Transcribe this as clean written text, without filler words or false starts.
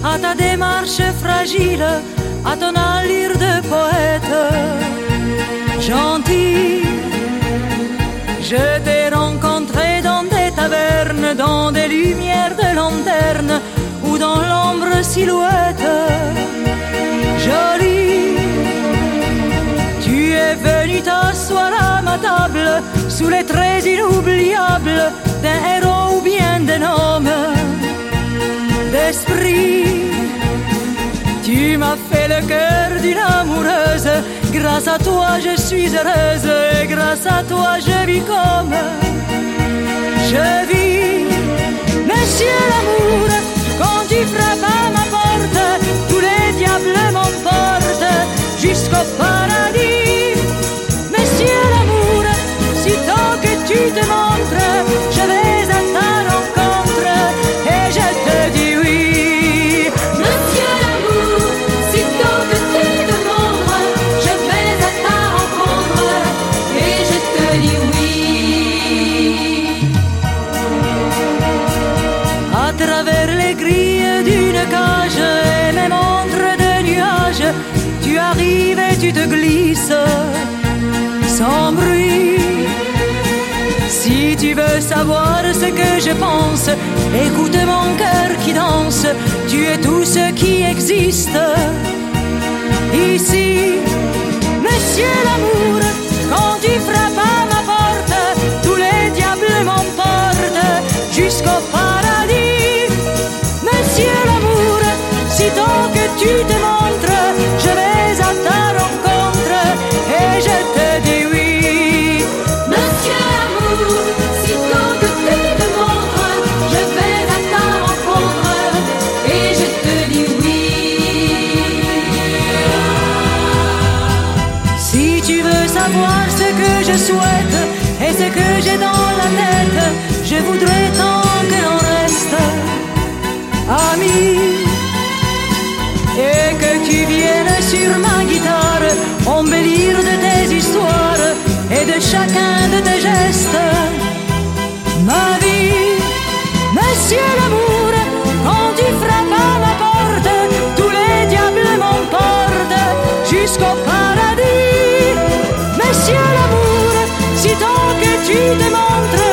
à ta démarche fragile, à ton allure de poète. Gentil, je t'ai rencontré dans des tavernes, dans des lumières de lanterne ou dans l'ombre silhouette. Jolie, tu es venu t'asseoir à ma table sous les traits inoubliables d'un héros ou bien d'un homme d'esprit. Tu m'as fait le cœur d'une amoureuse. Grâce à toi je suis heureuse et grâce à toi je vis comme je vis. Monsieur l'amour, quand tu frappes à ma porte, tous les diables m'emportent jusqu'au paradis. Monsieur l'amour, sitôt que tu te montres, je vais à ta rencontre et je te dis oui. Monsieur l'amour, sitôt que tu te montres, je vais à ta rencontre et je te dis oui. À travers les grilles d'une cage et mes montres de nuages, tu arrives et tu te glisses sans bruit. Si tu veux savoir ce que je pense, écoute mon cœur qui danse. Tu es tout ce qui existe ici. Monsieur l'amour, quand tu frappes à ma porte, tous les diables m'emportent jusqu'au paradis. Monsieur l'amour, sitôt que tu te montres, je vais à ta rencontre et je te dis oui. Monsieur l'amour, sitôt que tu te montres, je vais à ta rencontre et je te dis oui. Si tu veux savoir ce que je souhaite et ce que j'ai dans la tête, je voudrais tant que l'on reste amis et que tu viennes sur ma guitare embellir de tes histoires et de chacun de tes gestes ma vie. Monsieur l'amour, quand tu frappes à ma porte, tous les diables m'emportent jusqu'au paradis. Monsieur l'amour, sitôt que tu te montres,